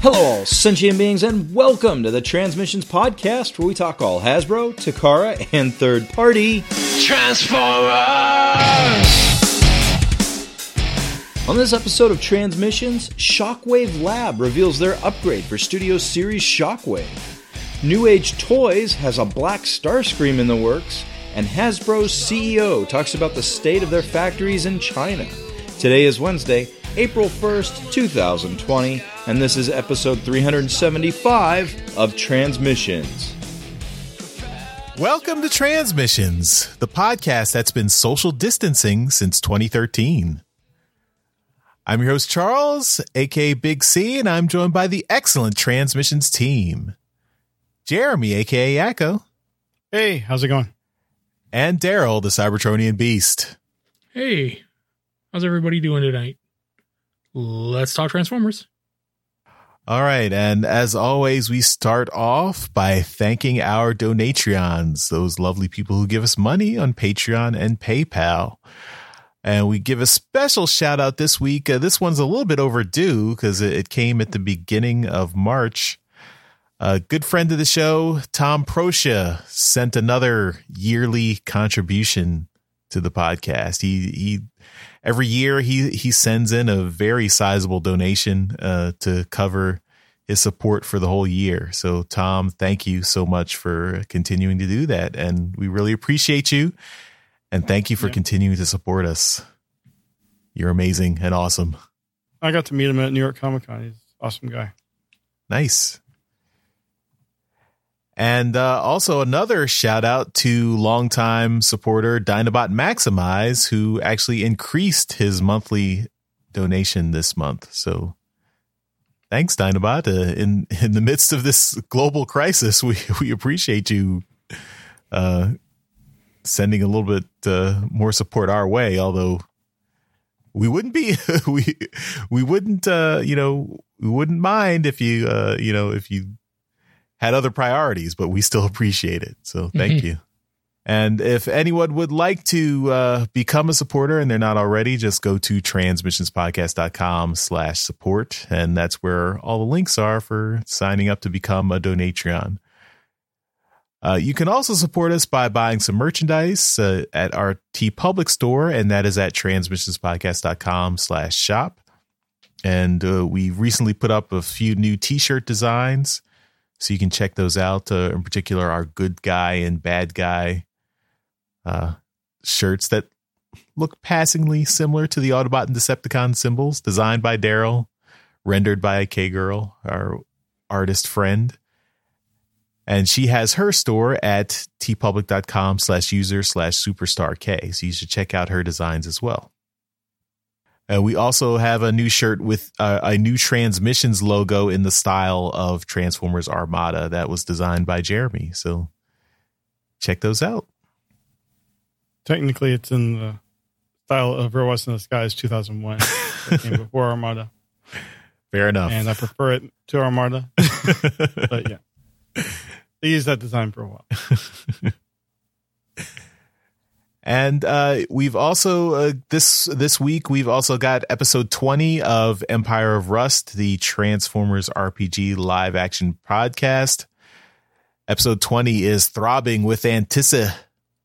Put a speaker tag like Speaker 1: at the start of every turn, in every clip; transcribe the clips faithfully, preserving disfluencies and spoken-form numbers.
Speaker 1: Hello all sentient beings and welcome to the Transmissions Podcast, where we talk all Hasbro, Takara, and third party Transformers! On this episode of Transmissions, Shockwave Lab reveals their upgrade for Studio Series Shockwave. New Age Toys has a Black Starscream in the works, and Hasbro's C E O talks about the state of their factories in China. Today is Wednesday, April first, twenty twenty, and this is episode three seventy-five of Transmissions.
Speaker 2: Welcome to Transmissions, the podcast that's been social distancing since twenty thirteen. I'm your host, Charles, aka Big C, and I'm joined by the excellent Transmissions team. Jeremy, aka Yakko.
Speaker 3: Hey, how's it going?
Speaker 2: And Daryl, the Cybertronian Beast.
Speaker 4: Hey, how's everybody doing tonight? Let's talk Transformers.
Speaker 2: All right, and as always, we start off by thanking our Donatreons, those lovely people who give us money on Patreon and PayPal. And we give a special shout out this week. Uh, this one's a little bit overdue because it, it came at the beginning of March. A good friend of the show, Tom Proscia, sent another yearly contribution to the podcast. He he every year he he sends in a very sizable donation uh, to cover his support for the whole year. So Tom, thank you so much for continuing to do that, and we really appreciate you. And thank you for yeah. continuing to support us. You're amazing and awesome.
Speaker 3: I got to meet him at New York Comic Con. He's an awesome guy.
Speaker 2: Nice. And uh, also another shout out to longtime supporter Dinobot Maximize, who actually increased his monthly donation this month. So thanks, Dinobot. Uh, in in the midst of this global crisis, we we appreciate you uh, sending a little bit uh, more support our way. Although we wouldn't be we we wouldn't uh, you know we wouldn't mind if you uh, you know if you. had other priorities, but we still appreciate it. So thank mm-hmm. you. And if anyone would like to uh, become a supporter and they're not already, just go to transmissionspodcast.com slash support. And that's where all the links are for signing up to become a Donatreon. Uh, you can also support us by buying some merchandise uh, at our TeePublic store, and that is at transmissionspodcast.com slash shop. And uh, we recently put up a few new t-shirt designs, so you can check those out. Uh, in particular, our good guy and bad guy uh, shirts that look passingly similar to the Autobot and Decepticon symbols, designed by Daryl, rendered by K-Girl, our artist friend. And she has her store at tpublic.com slash user slash superstar K. So you should check out her designs as well. Uh, we also have a new shirt with uh, a new Transmissions logo in the style of Transformers Armada that was designed by Jeremy. So check those out.
Speaker 3: Technically, it's in the style of Real West in the Skies two thousand one. That came before Armada.
Speaker 2: Fair enough.
Speaker 3: And I prefer it to Armada. But yeah, they used that design for a while.
Speaker 2: And uh, we've also uh, this this week we've also got episode twenty of Empire of Rust, the Transformers R P G live action podcast. Episode twenty is throbbing with Antissa,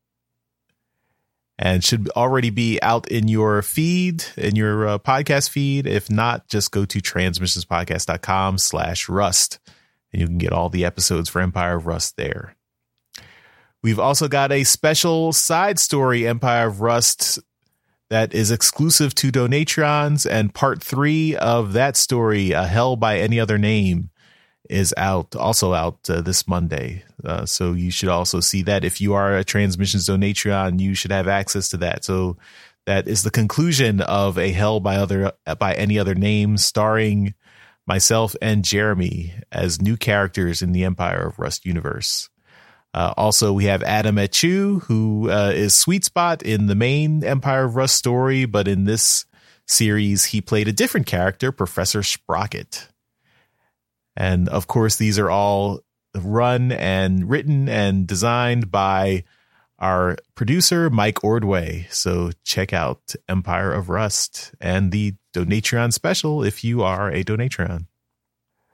Speaker 2: and should already be out in your feed, in your uh, podcast feed. If not, just go to transmissionspodcast.com slash rust, and you can get all the episodes for Empire of Rust there. We've also got a special side story, Empire of Rust, that is exclusive to Donatrons, and part three of that story, A Hell by Any Other Name, is out, also out uh, this Monday. Uh, so you should also see that. If you are a Transmissions Donatron, you should have access to that. So that is the conclusion of A Hell by other by Any Other Name, starring myself and Jeremy as new characters in the Empire of Rust universe. Uh, also, we have Adam Echu, who uh, is Sweet Spot in the main Empire of Rust story, but in this series, he played a different character, Professor Sprocket. And of course, these are all run and written and designed by our producer, Mike Ordway. So check out Empire of Rust and the Donatron special if you are a Donatron.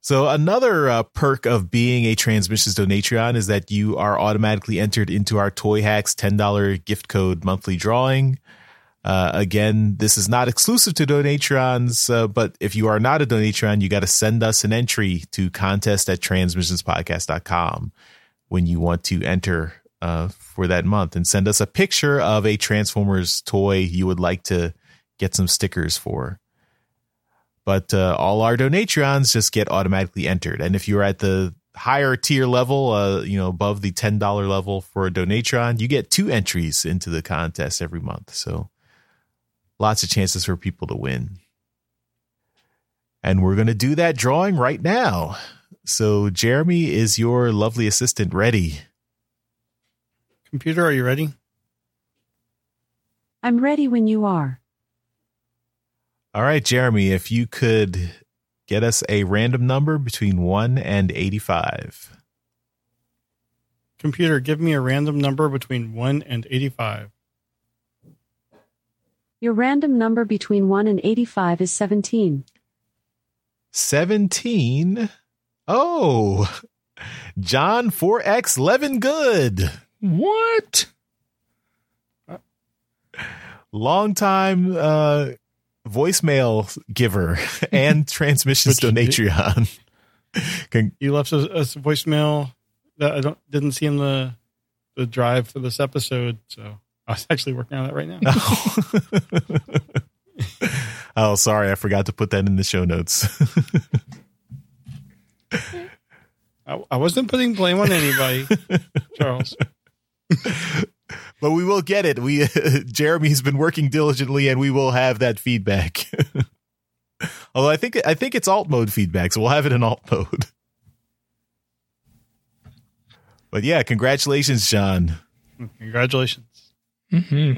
Speaker 2: So another uh, perk of being a Transmissions Donatreon is that you are automatically entered into our Toy Hacks ten dollars gift code monthly drawing. Uh, again, this is not exclusive to Donatreons, uh, but if you are not a Donatreon, you got to send us an entry to contest at transmissions podcast dot com when you want to enter uh, for that month, and send us a picture of a Transformers toy you would like to get some stickers for. But uh, all our Donatreons just get automatically entered. And if you're at the higher tier level, uh, you know, above the ten dollars level for a Donatreon, you get two entries into the contest every month. So lots of chances for people to win. And we're going to do that drawing right now. So Jeremy, is your lovely assistant ready?
Speaker 3: Computer, are you ready?
Speaker 5: I'm ready when you are.
Speaker 2: All right, Jeremy, if you could get us a random number between one and eighty-five.
Speaker 3: Computer, give me a random number between one and eighty-five.
Speaker 5: Your random number between one and eighty-five is seventeen.
Speaker 2: seventeen? Oh, John four X Levin Good.
Speaker 4: What?
Speaker 2: Long time uh, voicemail giver and Transmissions Donatreon. Can,
Speaker 3: You left us a voicemail that I don't didn't see in the the drive for this episode, so I was actually working on that right now.
Speaker 2: Oh, sorry, I forgot to put that in the show notes.
Speaker 3: I, I wasn't putting blame on anybody, Charles.
Speaker 2: But we will get it. We uh, Jeremy's been working diligently, and we will have that feedback. Although I think I think it's alt mode feedback, so we'll have it in alt mode. But yeah, congratulations, John.
Speaker 3: Congratulations.
Speaker 4: Mm-hmm.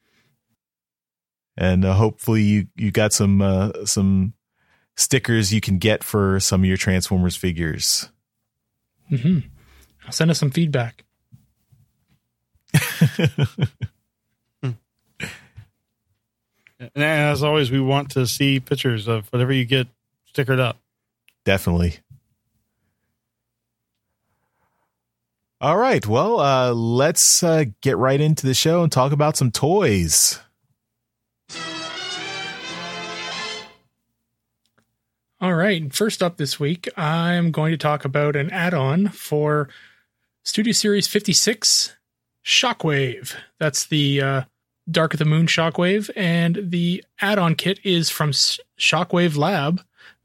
Speaker 2: And uh, hopefully you you got some uh, some stickers you can get for some of your Transformers figures.
Speaker 4: Mm-hmm. I'll send us some feedback.
Speaker 3: And as always, we want to see pictures of whatever you get stickered up.
Speaker 2: Definitely. All right. Well, uh, let's uh, get right into the show and talk about some toys.
Speaker 4: All right. First up this week, I'm going to talk about an add-on for Studio Series fifty-six Shockwave. That's the uh, Dark of the Moon Shockwave, and the add-on kit is from Shockwave Lab.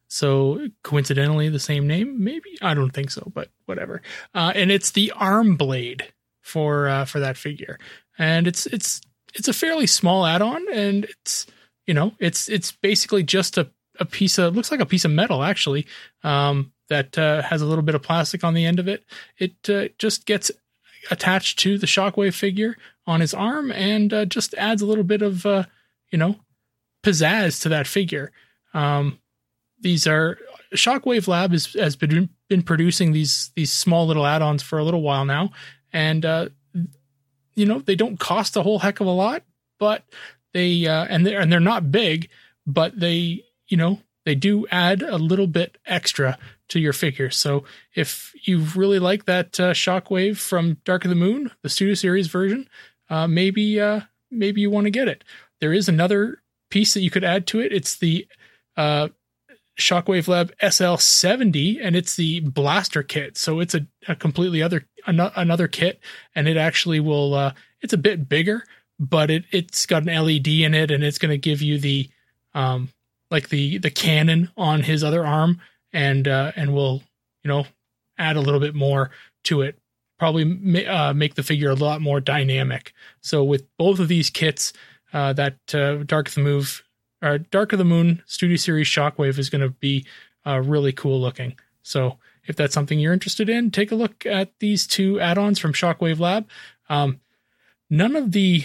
Speaker 4: So coincidentally, the same name, maybe? I don't think so, but whatever. Uh, and it's the arm blade for uh, for that figure, and it's it's it's a fairly small add-on, and it's you know it's it's basically just a a piece of looks like a piece of metal actually um, that uh, has a little bit of plastic on the end of it. It uh, just gets attached to the Shockwave figure on his arm, and uh, just adds a little bit of uh, you know pizzazz to that figure. Um, these are Shockwave Lab has, has been been producing these these small little add-ons for a little while now, and uh, you know they don't cost a whole heck of a lot, but they uh, and they're and they're not big, but they you know they do add a little bit extra to your figure. So if you really like that uh, Shockwave from Dark of the Moon, the Studio Series version, uh, maybe uh, maybe you want to get it. There is another piece that you could add to it. It's the uh, Shockwave Lab S L seventy, and it's the blaster kit. So it's a, a completely other an- another kit, and it actually will. Uh, it's a bit bigger, but it it's got an L E D in it, and it's going to give you the um, like the the cannon on his other arm. And uh, and we'll you know add a little bit more to it. Probably ma- uh, make the figure a lot more dynamic. So with both of these kits, uh, that uh, Dark of the Move or Dark of the Moon Studio Series Shockwave is going to be uh, really cool looking. So if that's something you're interested in, take a look at these two add-ons from Shockwave Lab. Um, none of the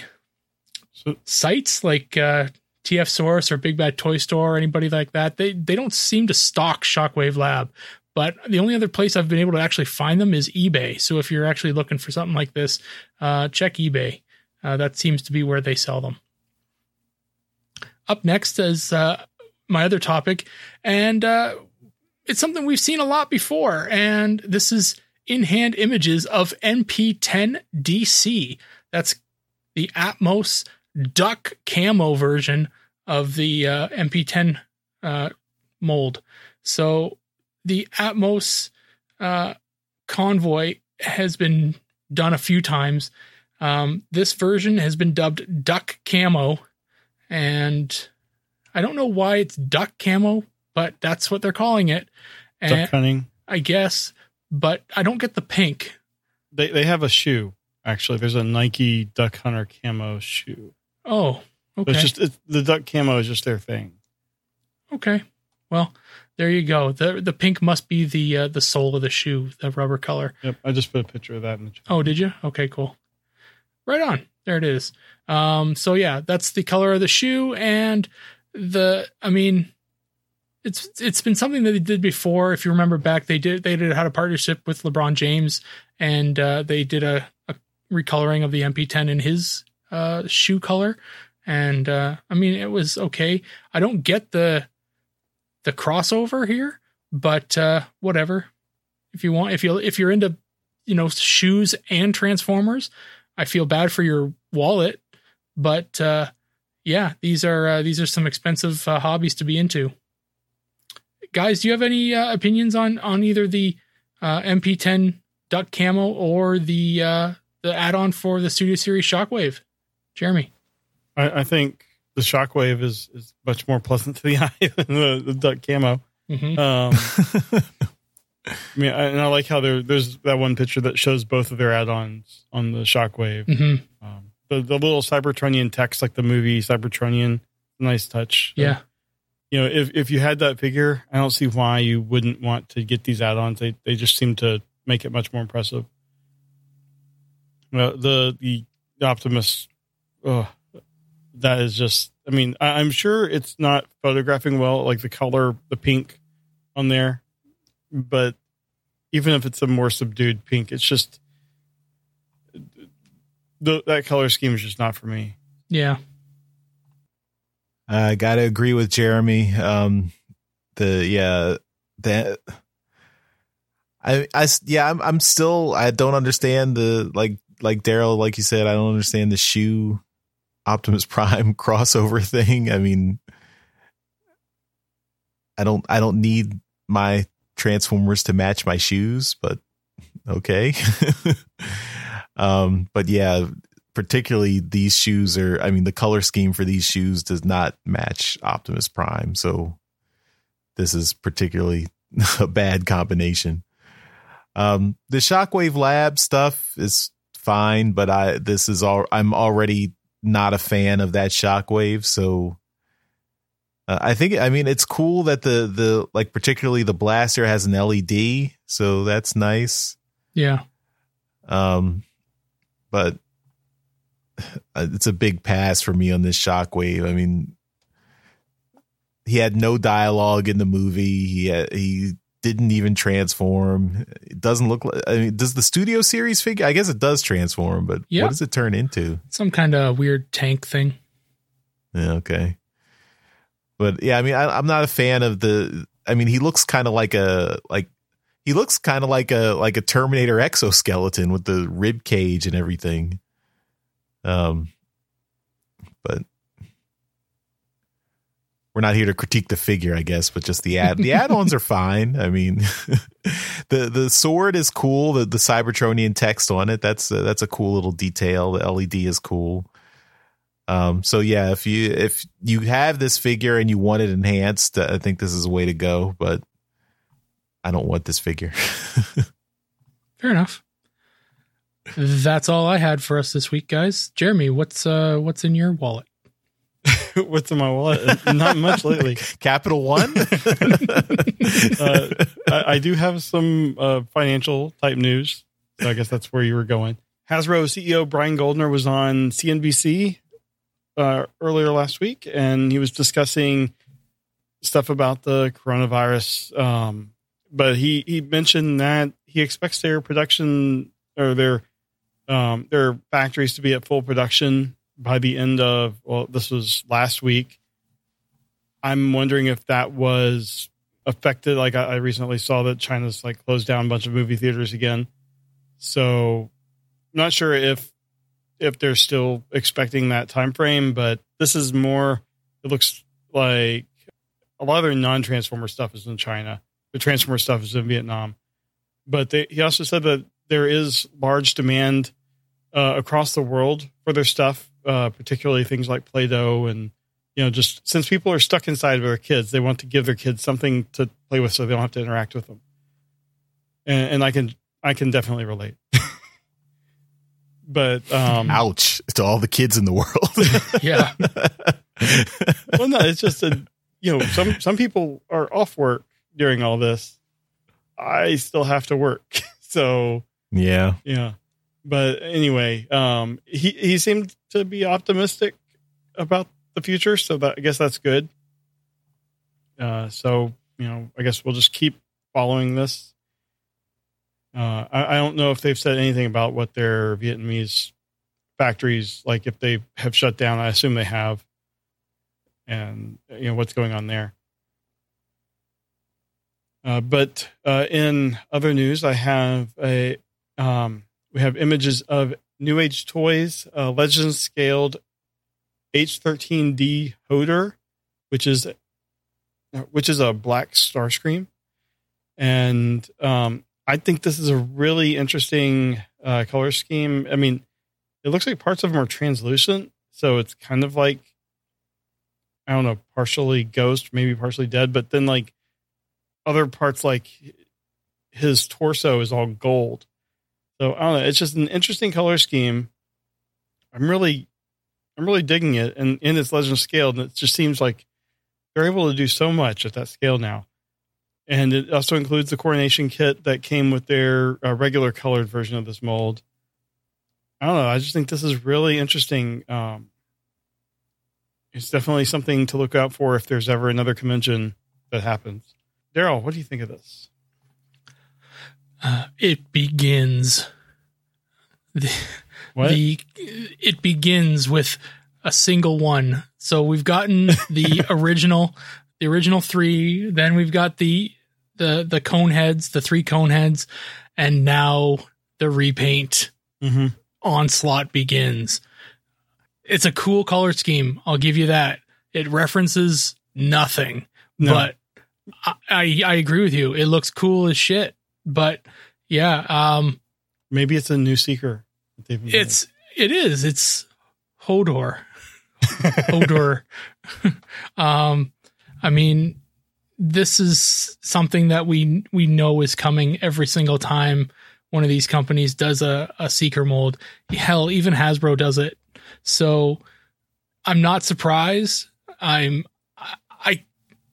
Speaker 3: So,
Speaker 4: sites like uh, T F Source or Big Bad Toy Store or anybody like that, they they don't seem to stock Shockwave Lab. But the only other place I've been able to actually find them is eBay. So if you're actually looking for something like this, uh, check eBay. Uh, that seems to be where they sell them. Up next is uh, my other topic. And uh, it's something we've seen a lot before, and this is in-hand images of N P ten D C. That's the Atmos duck camo version of the uh, N P ten uh, mold. So the Atmos uh, convoy has been done a few times. Um, this version has been dubbed duck camo, and I don't know why it's duck camo, but that's what they're calling it. And
Speaker 3: duck hunting,
Speaker 4: I guess, but I don't get the pink.
Speaker 3: They they have a shoe. Actually, there's a Nike Duck Hunter camo shoe.
Speaker 4: Oh, okay.
Speaker 3: It's just it's, the duck camo is just their thing.
Speaker 4: Okay, well, there you go. the The pink must be the uh, the sole of the shoe, the rubber color.
Speaker 3: Yep, I just put a picture of that in the chat.
Speaker 4: Oh, did you? Okay, cool. Right on. There it is. Um, so yeah, that's the color of the shoe, and the. I mean, it's it's been something that they did before. If you remember back, they did they did had a partnership with LeBron James, and uh, they did a, a recoloring of the M P ten in his uh, shoe color, and uh, I mean, it was okay. I don't get the the crossover here, but uh, whatever. If you want, if you if you're into, you know, shoes and Transformers, I feel bad for your wallet, but uh, yeah, these are uh, these are some expensive uh, hobbies to be into. Guys, do you have any uh, opinions on on either the uh, M P ten duck camo or the uh, the add-on for the Studio Series Shockwave? Jeremy,
Speaker 3: I, I think the Shockwave is is much more pleasant to the eye than the, the duck camo.
Speaker 4: Mm-hmm.
Speaker 3: Um, I mean, I, and I like how there there's that one picture that shows both of their add-ons on the Shockwave.
Speaker 4: Mm-hmm.
Speaker 3: Um, the the little Cybertronian text, like the movie Cybertronian, nice touch.
Speaker 4: Yeah.
Speaker 3: You know, if, if you had that figure, I don't see why you wouldn't want to get these add-ons. They they just seem to make it much more impressive. Well, the the, the Optimus, oh, that is just. I mean, I, I'm sure it's not photographing well, like the color, the pink on there. But even if it's a more subdued pink, it's just the, that color scheme is just not for me.
Speaker 4: Yeah.
Speaker 2: I gotta agree with Jeremy. Um, the yeah, that I I yeah, I'm I'm still I don't understand the like like Daryl, like you said, I don't understand the shoe Optimus Prime crossover thing. I mean, I don't I don't need my Transformers to match my shoes, but okay. um, but yeah. Particularly these shoes are, I mean, the color scheme for these shoes does not match Optimus Prime. So this is particularly a bad combination. Um, the Shockwave Lab stuff is fine, but I, this is all, I'm already not a fan of that Shockwave. So uh, I think, I mean, it's cool that the, the, like, particularly the blaster has an L E D. So that's nice.
Speaker 4: Yeah.
Speaker 2: Um, but it's a big pass for me on this Shockwave. I mean, he had no dialogue in the movie. He had, he didn't even transform. It doesn't look like. I mean, does the Studio Series figure? I guess it does transform, but
Speaker 4: yeah.
Speaker 2: What does it turn into?
Speaker 4: Some kind of weird tank thing.
Speaker 2: Yeah, okay. But yeah, I mean, I, I'm not a fan of the. I mean, he looks kind of like a like. He looks kind of like a like a Terminator exoskeleton with the rib cage and everything. Um, but we're not here to critique the figure, I guess, but just the ad, the add-ons are fine. I mean, the, the sword is cool. The, the Cybertronian text on it. That's a, that's a cool little detail. The L E D is cool. Um, so yeah, if you, if you have this figure and you want it enhanced, I think this is a way to go, but I don't want this figure.
Speaker 4: Fair enough. That's all I had for us this week, guys. Jeremy, what's uh what's in your wallet?
Speaker 3: What's in my wallet? Not much lately.
Speaker 2: Capital One.
Speaker 3: uh, I, I do have some uh, financial type news, so I guess that's where you were going. Hasbro C E O Brian Goldner was on C N B C uh, earlier last week, and he was discussing stuff about the coronavirus. Um, but he he mentioned that he expects their production or their Um, their factories to be at full production by the end of, well, this was last week. I'm wondering if that was affected. Like I, I recently saw that China's like closed down a bunch of movie theaters again. So I'm not sure if if they're still expecting that time frame, but this is more, it looks like a lot of their non-Transformer stuff is in China. The Transformer stuff is in Vietnam. But they, he also said that there is large demand uh, across the world for their stuff, uh, particularly things like Play-Doh. And, you know, just since people are stuck inside with their kids, they want to give their kids something to play with so they don't have to interact with them. And, and I can I can definitely relate. But um,
Speaker 2: ouch to all the kids in the world.
Speaker 4: Yeah.
Speaker 3: Well, no, it's just a, you know, some some people are off work during all this. I still have to work, so
Speaker 2: yeah,
Speaker 3: yeah. But anyway, um, he he seemed to be optimistic about the future, so that I guess that's good. Uh, so you know, I guess we'll just keep following this. Uh, I, I don't know if they've said anything about what their Vietnamese factories, like if they have shut down. I assume they have, and you know what's going on there. Uh, but uh, in other news, I have a um, we have images of New Age Toys uh, Legends scaled H thirteen D Hodor, which is which is a black Starscream, and um, I think this is a really interesting uh, color scheme. I mean, it looks like parts of them are translucent, so it's kind of like, I don't know, partially ghost, maybe partially dead, but then like other parts, like his torso is all gold. So I don't know. It's just an interesting color scheme. I'm really, I'm really digging it. And in its Legend scale, and it just seems like they're able to do so much at that scale now. And it also includes the coronation kit that came with their uh, regular colored version of this mold. I don't know. I just think this is really interesting. Um, it's definitely something to look out for if there's ever another convention that happens. Daryl, what do you think of this?
Speaker 4: Uh, it begins. The,
Speaker 3: What?
Speaker 4: the it begins with a single one. So we've gotten the original, the original three. Then we've got the the the cone heads, the three cone heads, and now the repaint
Speaker 3: Mm-hmm.
Speaker 4: onslaught begins. It's a cool color scheme. I'll give you that. It references nothing,
Speaker 3: No.
Speaker 4: but I, I I agree with you. It looks cool as shit. But yeah, um,
Speaker 3: Maybe it's a new Seeker. that they've made.
Speaker 4: it's it is. It's Hodor. Hodor. um, I mean, this is something that we we know is coming every single time one of these companies does a, a Seeker mold. Hell, even Hasbro does it. So I'm not surprised. I'm I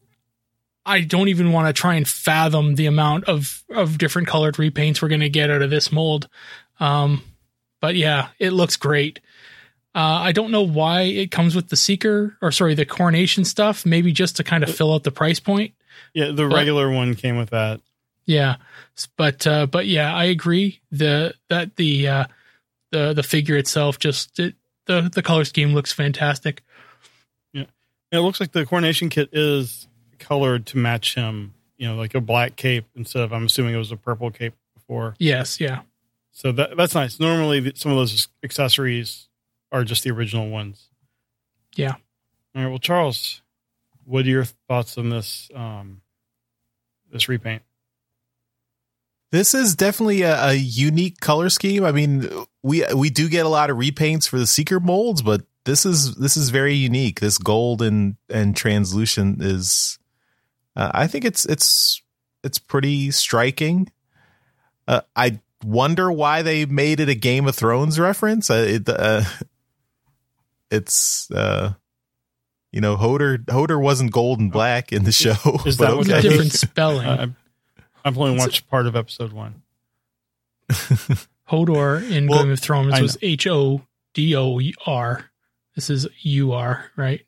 Speaker 4: I don't even want to try and fathom the amount of, of different colored repaints we're going to get out of this mold. Um, but yeah, it looks great. Uh, I don't know why it comes with the Seeker or sorry, the coronation stuff, maybe just to kind of fill out the price point.
Speaker 3: Yeah, the
Speaker 4: but-
Speaker 3: regular one came with that.
Speaker 4: Yeah. But, uh, but yeah, I agree. The, that the, uh, the, the figure itself, just it, the, the color scheme looks fantastic.
Speaker 3: Yeah. It looks like the coronation kit is colored to match him, you know, like a black cape instead of, I'm assuming it was a purple cape before.
Speaker 4: Yes. Yeah.
Speaker 3: So that that's nice. Normally the, some of those accessories are just the original ones.
Speaker 4: Yeah.
Speaker 3: All right. Well, Charles, what are your thoughts on this, um, this repaint?
Speaker 2: This is definitely a, a unique color scheme. I mean, we we do get a lot of repaints for the Seeker molds, but this is this is very unique. This gold and and translucent is, uh, I think it's it's it's pretty striking. Uh, I wonder why they made it a Game of Thrones reference. Uh, it, uh, it's uh, you know, Hodor Hodor wasn't gold and black in the show.
Speaker 3: Is
Speaker 2: but
Speaker 3: that what
Speaker 4: It's a
Speaker 3: that
Speaker 4: different
Speaker 3: is?
Speaker 4: spelling.
Speaker 3: Uh, I've only watched part of episode one.
Speaker 4: Hodor in
Speaker 2: Well,
Speaker 4: Game of Thrones
Speaker 3: I
Speaker 4: was H O D O R. This is U R, right?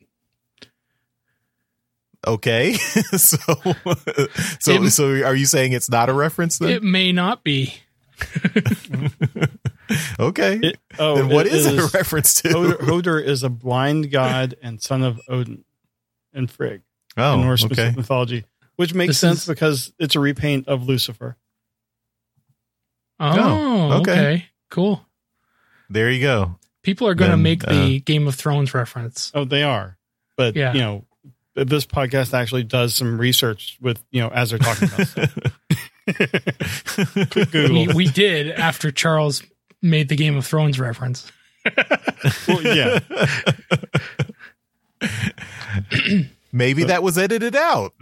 Speaker 2: Okay, so so
Speaker 4: It-
Speaker 2: so are you saying it's not a reference then?
Speaker 4: It may not be.
Speaker 2: Okay,
Speaker 3: It, oh,
Speaker 2: then what
Speaker 3: it
Speaker 2: is it a reference to?
Speaker 3: Hodor, Hodor is a blind god and son of Odin and Frigg
Speaker 2: Oh,
Speaker 3: in Norse
Speaker 2: okay.
Speaker 3: mythology. which makes
Speaker 4: This
Speaker 3: sense
Speaker 4: is-
Speaker 3: because it's a repaint of Lucifer.
Speaker 4: Oh,
Speaker 2: Oh, okay.
Speaker 4: okay. Cool.
Speaker 2: There you go.
Speaker 4: People are going to
Speaker 2: Then,
Speaker 4: make the
Speaker 2: uh,
Speaker 4: Game of Thrones reference.
Speaker 3: Oh, they are. But,
Speaker 4: Yeah.
Speaker 3: you know, this podcast actually does some research with, you know, as they're talking about stuff. Quick Google.
Speaker 4: We, we did after Charles made the Game of Thrones reference.
Speaker 3: Well, yeah.
Speaker 2: Maybe that was edited out.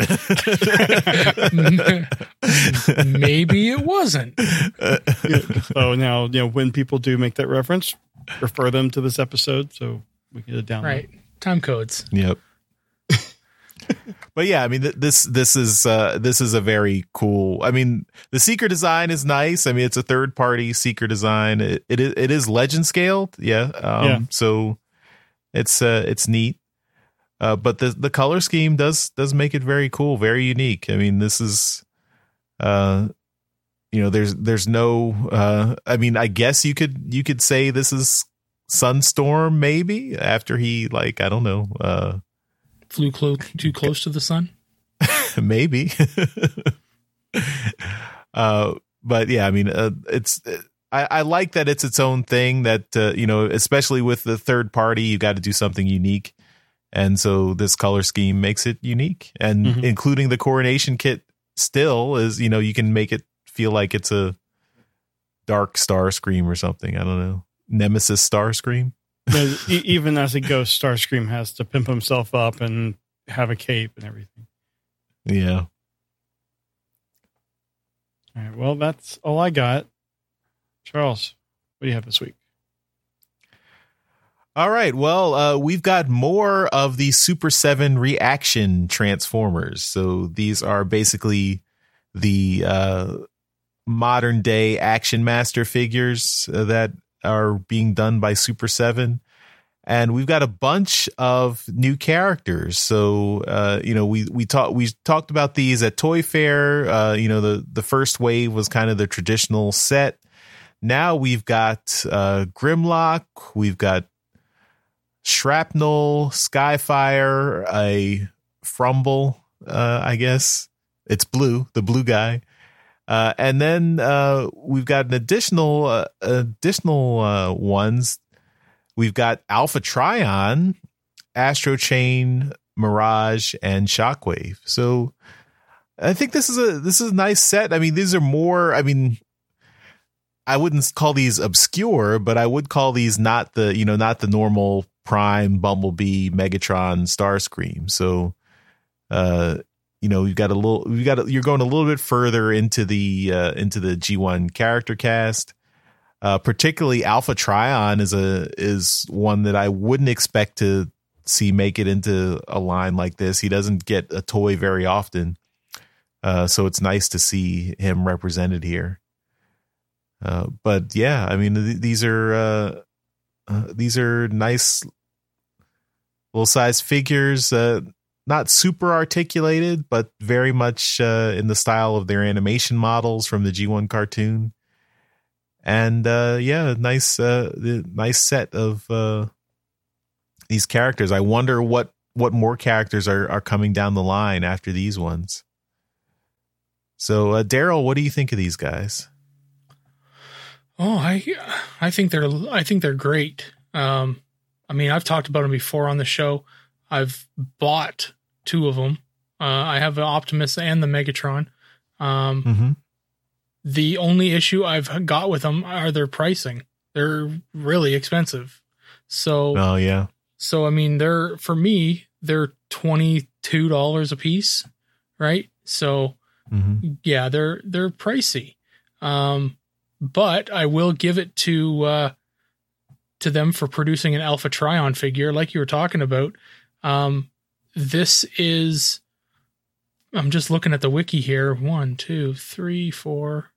Speaker 4: Maybe it wasn't.
Speaker 3: So now, you know, when people do make that reference, refer them to this episode so we can get it down.
Speaker 4: Right. Time codes.
Speaker 2: Yep. But yeah, I mean, th- this this is uh, this is a very cool. I mean, the Seeker design is nice. I mean, it's a third party Seeker design. It it is, it is legend scaled. Yeah. Um,
Speaker 3: Yeah.
Speaker 2: So it's uh, it's neat. Uh, but the the color scheme does does make it very cool, very unique. I mean, this is, uh, you know, there's there's no. Uh, I mean, I guess you could you could say this is Sunstorm maybe after he like I don't know. Uh,
Speaker 4: Flew clo- too close to the sun.
Speaker 2: maybe. uh, but yeah, I mean, uh, it's. I, I like that it's its own thing. That uh, you know, especially with the third party, you got to do something unique. And so this color scheme makes it unique, and
Speaker 3: Mhm.
Speaker 2: including the coronation kit still is, you know, you can make it feel like it's a dark Starscream or something. I don't know. Nemesis Starscream.
Speaker 3: No, e- even as a ghost, Starscream has to pimp himself up and have a cape and everything.
Speaker 2: Yeah.
Speaker 3: All right. Well, that's all I got. Charles, what do you have this week?
Speaker 2: All right. Well, uh, we've got more of the Super seven reaction Transformers. So these are basically the uh, modern day Action Master figures uh, that are being done by Super seven. And we've got a bunch of new characters. So, uh, you know, we we talked we talked about these at Toy Fair. Uh, you know, the, the first wave was kind of the traditional set. Now we've got uh, Grimlock. We've got Shrapnel, Skyfire, a Frumble, uh, I guess. It's blue, the blue guy. Uh, and then uh, we've got an additional uh, additional uh, ones. We've got Alpha Trion, Astro Chain, Mirage, and Shockwave. So I think this is a this is a nice set. I mean, these are more. I mean, I wouldn't call these obscure, but I would call these not the you know not the normal Prime, Bumblebee, Megatron, Starscream. So, uh, you know, we've got a little, we've got, a, you're going a little bit further into the, uh, into the G one character cast. Uh, particularly Alpha Trion is a, is one that I wouldn't expect to see make it into a line like this. He doesn't get a toy very often. Uh, so it's nice to see him represented here. Uh, but yeah, I mean, th- these are, uh, Uh, these are nice little size figures, uh, not super articulated, but very much uh, in the style of their animation models from the G one cartoon. And uh, yeah, nice, uh, nice set of uh, these characters. I wonder what what more characters are are coming down the line after these ones. So, uh, Daryl, what do you think of these guys?
Speaker 4: Oh, I I think they're I think they're great. Um, I mean, I've talked about them before on the show. I've bought two of them. Uh, I have the Optimus and the Megatron. Um,
Speaker 2: Mm-hmm.
Speaker 4: The only issue I've got with them are their pricing. They're really expensive. So,
Speaker 2: Oh yeah,
Speaker 4: so I mean, they're for me they're twenty-two dollars a piece, right? So,
Speaker 2: mm-hmm.
Speaker 4: yeah, they're they're pricey. Um, but I will give it to uh, to them for producing an Alpha Trion figure, like you were talking about. Um, this is, I'm just looking at the wiki here. One, two, three, four,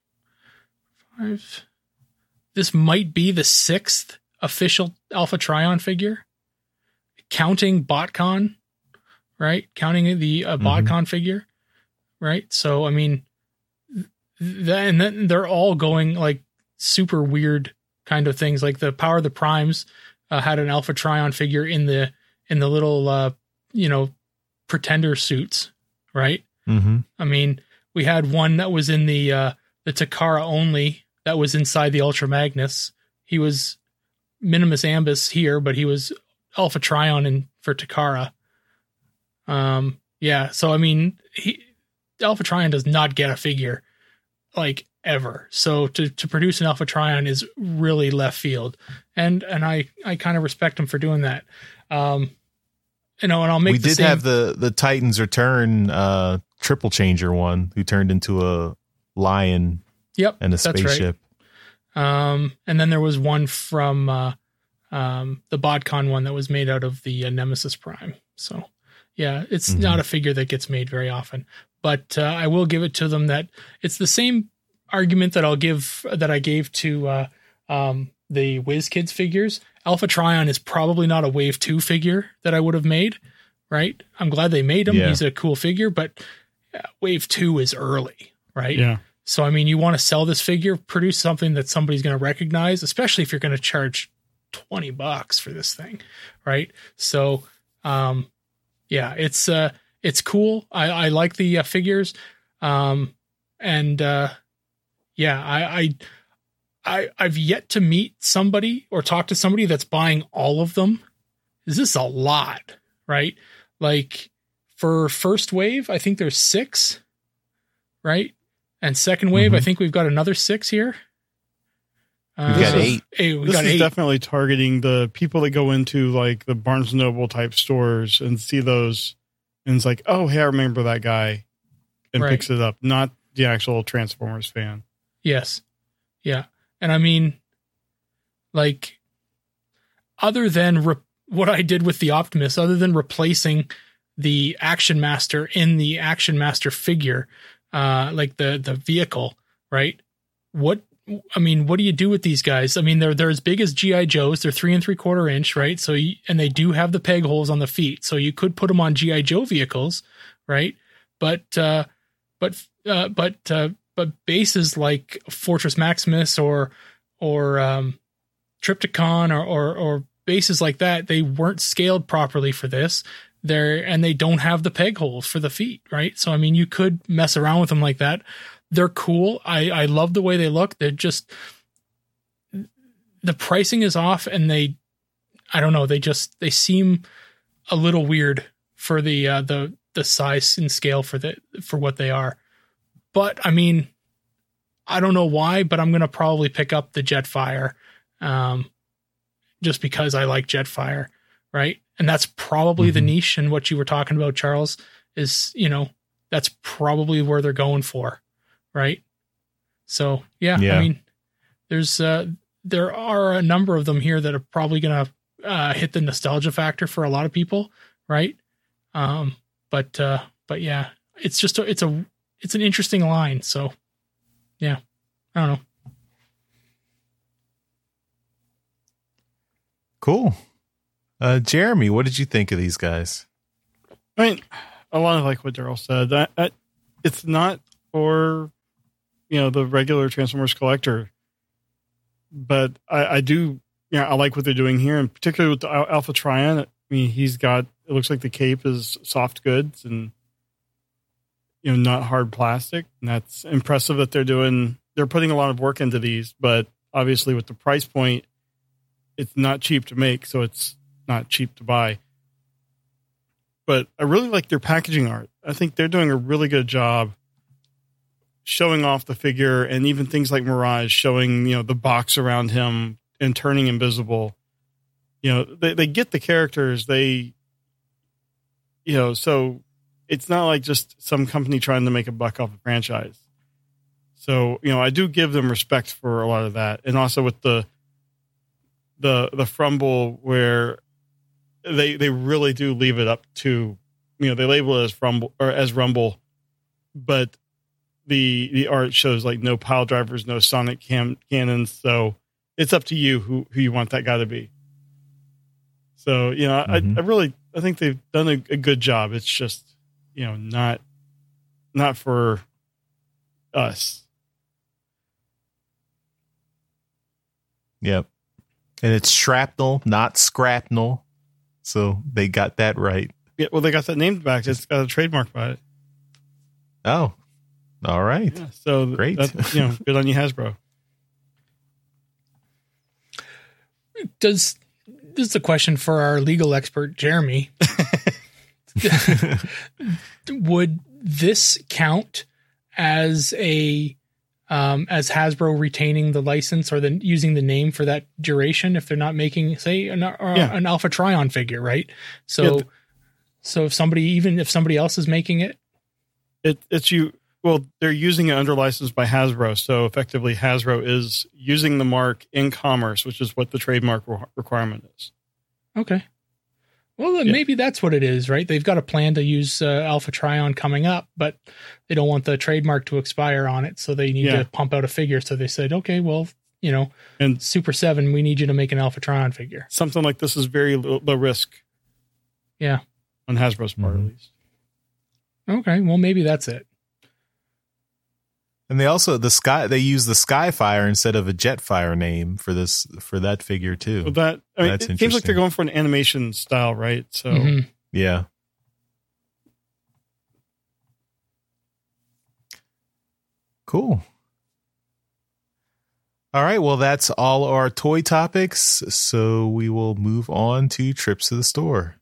Speaker 4: five. This might be the sixth official Alpha Trion figure, counting BotCon, right? Counting the uh,
Speaker 2: Mhm.
Speaker 4: BotCon figure, right? So, I mean, th- and then they're all going like super weird kind of things. Like the Power of the Primes uh, had an Alpha Trion figure in the in the little uh, you know pretender suits, right?
Speaker 2: Mm-hmm.
Speaker 4: I mean, we had one that was in the uh, the Takara only that was inside the Ultra Magnus. He was Minimus Ambus here, but he was Alpha Trion in for Takara. Um, yeah. So I mean, he Alpha Trion does not get a figure like ever. So to to produce an Alpha Trion is really left field, and and I I kind of respect him for doing that. Um, you know, and I'll make.
Speaker 2: We
Speaker 4: the
Speaker 2: did
Speaker 4: same-
Speaker 2: have the the Titans Return uh, triple changer one who turned into a lion.
Speaker 4: Yep,
Speaker 2: and a
Speaker 4: that's right.
Speaker 2: spaceship.
Speaker 4: Um, and then there was one from uh, um, the BotCon one that was made out of the uh, Nemesis Prime. So, yeah, it's
Speaker 2: Mhm.
Speaker 4: not a figure that gets made very often. But uh, I will give it to them that it's the same argument that I'll give that I gave to uh, um, the WizKids figures. Alpha Trion is probably not a Wave two figure that I would have made, right? I'm glad they made him.
Speaker 2: Yeah.
Speaker 4: He's a cool figure, but uh, Wave two is early, right?
Speaker 3: Yeah.
Speaker 4: So, I mean, you want to sell this figure, produce something that somebody's going to recognize, especially if you're going to charge twenty bucks for this thing. Right. So, um, yeah, it's, uh, it's cool. I, I like the uh, figures. Um, and, uh, yeah, I, I, I, I've yet to meet somebody or talk to somebody that's buying all of them. Is this a lot? Right. Like for first wave, I think there's six, right? And second wave,
Speaker 2: Mhm.
Speaker 4: I think we've got another six here. Uh,
Speaker 2: We've got
Speaker 4: so-
Speaker 2: eight.
Speaker 4: Hey, we
Speaker 3: This
Speaker 4: got
Speaker 3: is
Speaker 4: eight.
Speaker 3: definitely targeting the people that go into like the Barnes and Noble type stores and see those, and it's like, oh, hey, I remember that guy, and
Speaker 4: Right.
Speaker 3: picks it up. Not the actual Transformers fan.
Speaker 4: Yes. Yeah. And I mean, like, other than re- what I did with the Optimus, other than replacing the Action Master in the Action Master figure, uh, like the, the vehicle, right? What, I mean, what do you do with these guys? I mean, they're, they're as big as G I Joes. They're three and three quarter inch, right? So, you, and they do have the peg holes on the feet. So you could put them on G I Joe vehicles, right? But, uh, but, uh, but, uh, but bases like Fortress Maximus or, or, um, Triptychon or, or, or bases like that, they weren't scaled properly for this. They're, and they don't have the peg holes for the feet, right? So, I mean, you could mess around with them like that. They're cool. I, I love the way they look. They're just, the pricing is off and they, I don't know, they just, they seem a little weird for the, uh, the, the size and scale for the, for what they are. But I mean, I don't know why, but I'm going to probably pick up the Jetfire, um, just because I like Jetfire, right? And that's probably
Speaker 2: Mm-hmm.
Speaker 4: the niche. And what you were talking about, Charles, is, you know, that's probably where they're going for, right? So, yeah,
Speaker 2: Yeah.
Speaker 4: I mean, there's, uh, there are a number of them here that are probably going to uh, hit the nostalgia factor for a lot of people, right? Um, but, uh, but yeah, it's just, a, it's a, it's an interesting line. So, yeah, I don't know.
Speaker 2: Cool. Uh, Jeremy, what did you think of these guys?
Speaker 3: I mean, a lot of like what Daryl said. I, I, it's not for, you know, the regular Transformers collector, but I, I do, you know, I like what they're doing here, and particularly with the Al- Alpha Trion. I mean, he's got, it looks like the cape is soft goods and, you know, not hard plastic. And that's impressive that they're doing, they're putting a lot of work into these, but obviously with the price point, it's not cheap to make, so it's not cheap to buy. But I really like their packaging art. I think they're doing a really good job showing off the figure, and even things like Mirage showing, you know, the box around him and turning invisible. You know, they, they get the characters. They, you know, so it's not like just some company trying to make a buck off a franchise. So, you know, I do give them respect for a lot of that. And also with the, the, the Frumble, where they, they really do leave it up to, you know, they label it as Frumble or as Rumble, but the, the art shows like no pile drivers, no sonic cam cannons. So it's up to you who, who you want that guy to be. So, you know,
Speaker 2: Mhm.
Speaker 3: I, I really, I think they've done a, a good job. It's just, you know, not, not for us.
Speaker 2: Yep. And it's shrapnel, not scrapnel. So they got that right.
Speaker 3: Yeah. Well, they got that name back. It's got a trademark by it.
Speaker 2: Oh, all right.
Speaker 3: Yeah, so
Speaker 2: Great.
Speaker 3: That, you know, good on you, Hasbro.
Speaker 4: Does this is a question for our legal expert, Jeremy? Would this count as a um, as Hasbro retaining the license or then using the name for that duration if they're not making, say, an, uh,
Speaker 3: Yeah.
Speaker 4: an Alpha Trion figure, right? So,
Speaker 3: Yeah, the-
Speaker 4: so if somebody, even if somebody else is making it,
Speaker 3: It, it's you. Well, they're using it under license by Hasbro, so effectively Hasbro is using the mark in commerce, which is what the trademark re- requirement is.
Speaker 4: okay. Well, then
Speaker 3: Yeah.
Speaker 4: maybe that's what it is, right? They've got a plan to use uh, Alpha Trion coming up, but they don't want the trademark to expire on it, so they need
Speaker 3: Yeah.
Speaker 4: to pump out a figure. So they said, okay, well, you know,
Speaker 3: And
Speaker 4: Super seven, we need you to make an Alpha Trion figure.
Speaker 3: something like this is very low, low risk
Speaker 4: Yeah.
Speaker 3: on Hasbro's part,
Speaker 2: Mhm.
Speaker 3: at least.
Speaker 4: Okay. Well, maybe that's it.
Speaker 2: And they also the sky they use the Skyfire instead of a Jetfire name for this for that figure too.
Speaker 3: But that I mean,
Speaker 2: That's
Speaker 3: it seems like
Speaker 2: interesting.
Speaker 3: they're going for an animation style, right? So
Speaker 4: Mhm.
Speaker 2: Yeah. Cool. All right. Well, that's all our toy topics. So we will move on to trips to the store.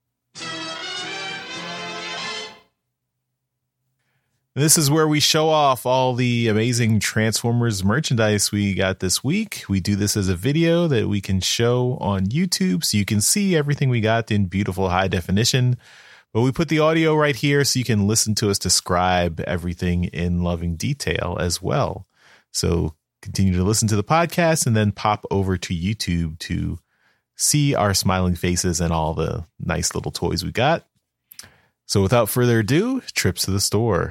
Speaker 2: This is where we show off all the amazing Transformers merchandise we got this week. We do this as a video that we can show on YouTube so you can see everything we got in beautiful high definition. But we put the audio right here so you can listen to us describe everything in loving detail as well. So continue to listen to the podcast and then pop over to YouTube to see our smiling faces and all the nice little toys we got. So without further ado, trips to the store.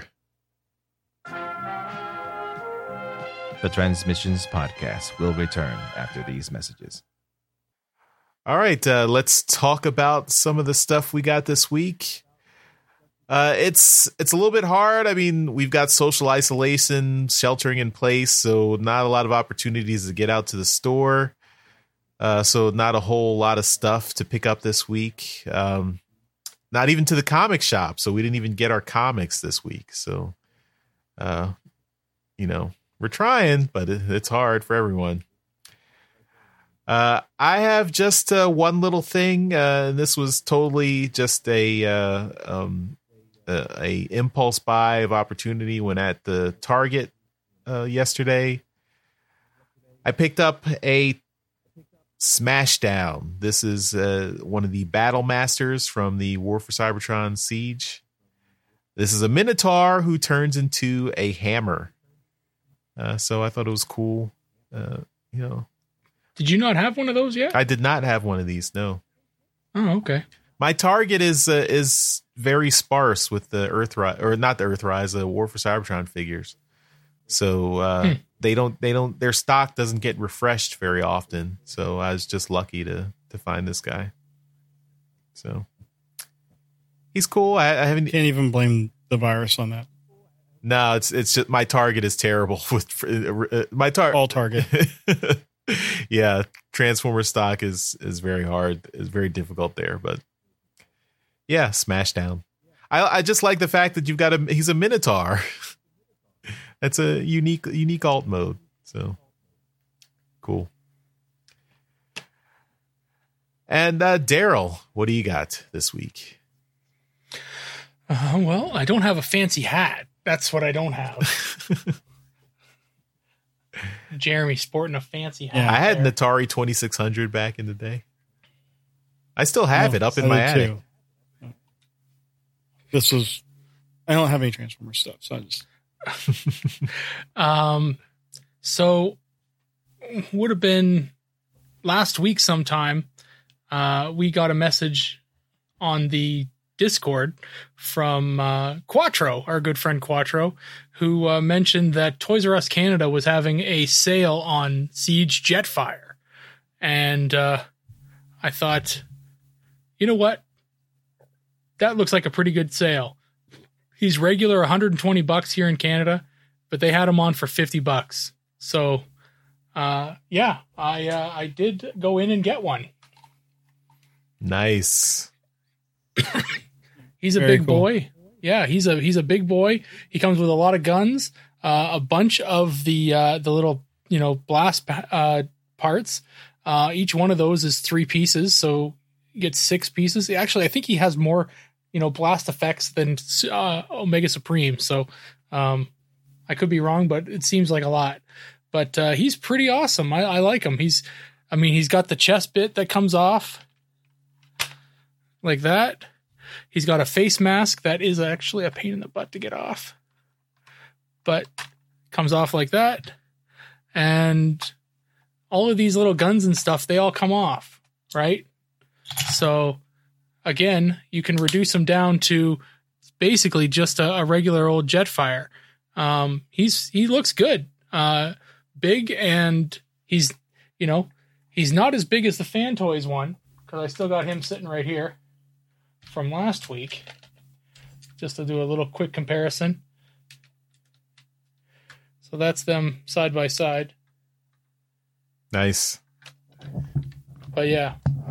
Speaker 6: The Transmissions Podcast will return after these messages.
Speaker 2: All right, uh, let's talk about some of the stuff we got this week. Uh, it's it's a little bit hard. I mean, we've got social isolation, sheltering in place, so not a lot of opportunities to get out to the store. Uh, so not a whole lot of stuff to pick up this week. Um, not even to the comic shop, so we didn't even get our comics this week. So, uh, you know, we're trying, but it, it's hard for everyone. Uh, I have just uh, one little thing. Uh, this was totally just a, uh, um, a a impulse buy of opportunity when at the Target uh, yesterday. I picked up a Smashdown. This is uh, one of the Battle Masters from the War for Cybertron Siege. This is a Minotaur who turns into a hammer. Uh, so I thought it was cool. Uh, you know.
Speaker 4: Did you not have one of those yet?
Speaker 2: I did not have one of these. No,
Speaker 4: Oh, okay.
Speaker 2: my Target is uh, is very sparse with the Earthrise, or not the Earthrise, the War for Cybertron figures. So uh,
Speaker 4: Hmm.
Speaker 2: they don't they don't their stock doesn't get refreshed very often. So I was just lucky to to find this guy. So he's cool. I, I haven't.
Speaker 3: can't even blame the virus on that.
Speaker 2: No, it's it's just my Target is terrible with uh, my Target.
Speaker 3: All Target.
Speaker 2: Yeah, Transformer stock is is very hard, is very difficult there, but yeah, Smashdown. I I just like the fact that you've got a he's a Minotaur. That's a unique unique alt mode. So cool. And uh, Daryl, what do you got this week?
Speaker 4: Uh, well, I don't have a fancy hat. That's what I don't have. Jeremy sporting a fancy hat.
Speaker 3: Yeah,
Speaker 2: I had
Speaker 4: there.
Speaker 2: an Atari twenty-six hundred back in the day. I still have
Speaker 3: No,
Speaker 2: it up in
Speaker 3: I
Speaker 2: my
Speaker 3: did
Speaker 2: attic.
Speaker 3: too. This was. I don't have any Transformer stuff, so I just.
Speaker 4: Um, so would have been last week sometime. Uh, we got a message on the Discord from uh, Quattro, our good friend Quattro, who uh, mentioned that Toys R Us Canada was having a sale on Siege Jetfire, and uh, I thought, you know what, that looks like a pretty good sale. He's regular one hundred twenty bucks here in Canada, but they had him on for fifty bucks. So, uh, yeah, I uh, I did go in and get one.
Speaker 2: Nice.
Speaker 4: He's a
Speaker 3: Very
Speaker 4: big
Speaker 3: cool.
Speaker 4: boy. Yeah, he's a he's a big boy. He comes with a lot of guns, uh, a bunch of the uh, the little you know blast uh, parts. Uh, each one of those is three pieces, so you get six pieces. Actually, I think he has more you know blast effects than uh, Omega Supreme. So um, I could be wrong, but it seems like a lot. But uh, he's pretty awesome. I, I like him. He's, I mean, he's got the chest bit that comes off like that. He's got a face mask that is actually a pain in the butt to get off, but comes off like that. And all of these little guns and stuff, they all come off, right? So again, you can reduce them down to basically just a, a regular old Jetfire. Um, he's, he looks good. Uh, big, and he's, you know, he's not as big as the Fan Toys one, because I still got him sitting right here from last week, just to do a little quick comparison. So that's them side by side.
Speaker 2: Nice.
Speaker 4: But yeah.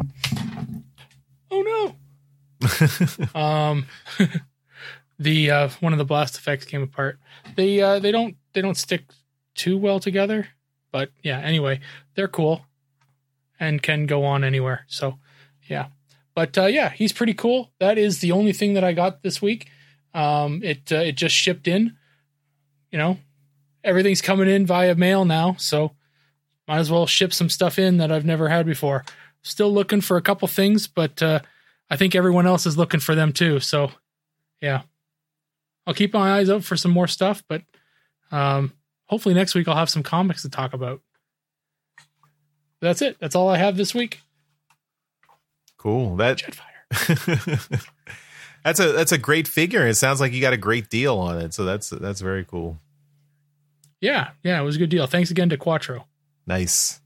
Speaker 4: Oh no. um, the uh, one of the blast effects came apart. They uh, they don't they don't stick too well together, but yeah, anyway, they're cool and can go on anywhere. So yeah, but uh, yeah, he's pretty cool. That is the only thing that I got this week. Um, it uh, it just shipped in, you know, everything's coming in via mail now. So might as well ship some stuff in that I've never had before. Still looking for a couple things, but uh, I think everyone else is looking for them too. So yeah, I'll keep my eyes out for some more stuff, but um, hopefully next week I'll have some comics to talk about. That's it. That's all I have this week.
Speaker 2: Cool. That
Speaker 4: Jetfire.
Speaker 2: that's a that's a great figure. It sounds like you got a great deal on it. So that's that's very cool.
Speaker 4: Yeah, yeah, it was a good deal. Thanks again to Quattro.
Speaker 2: Nice.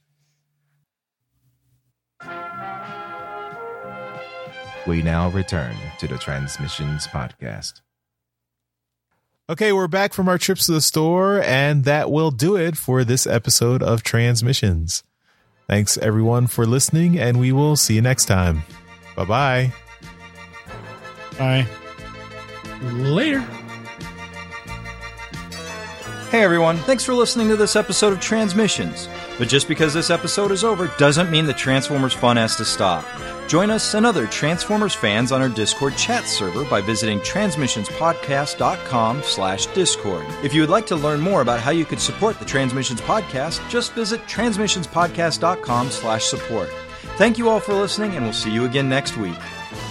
Speaker 6: We now return to the Transmissions Podcast.
Speaker 2: Okay, we're back from our trips to the store, and that will do it for this episode of Transmissions. Thanks, everyone, for listening, and we will see you next time. Bye-bye.
Speaker 3: Bye.
Speaker 4: Later.
Speaker 1: Hey everyone, thanks for listening to this episode of Transmissions. But just because this episode is over doesn't mean the Transformers fun has to stop. Join us and other Transformers fans on our Discord chat server by visiting transmissionspodcast.com slash Discord. If you would like to learn more about how you could support the Transmissions Podcast, just visit transmissionspodcast.com slash support. Thank you all for listening, and we'll see you again next week.